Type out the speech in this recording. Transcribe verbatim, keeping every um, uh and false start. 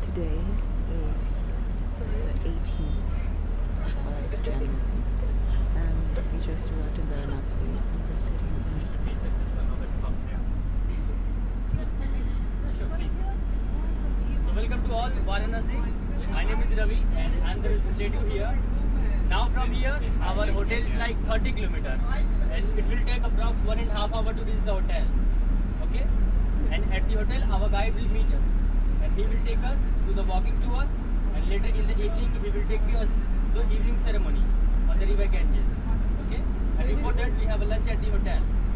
Today is the eighteenth of January, and we just arrived in Varanasi, and we're sitting in this. So welcome to all Varanasi. My name is Ravi and I'm the representative here. Now from here, our hotel is like thirty kilometers and it will take approx one and a half hour to reach the hotel. Okay? And at the hotel, our guide will meet us. And he will take us to the walking tour, and later in the evening, we will take us to the evening ceremony on the river Ganges. Okay? And before that, we have a lunch at the hotel.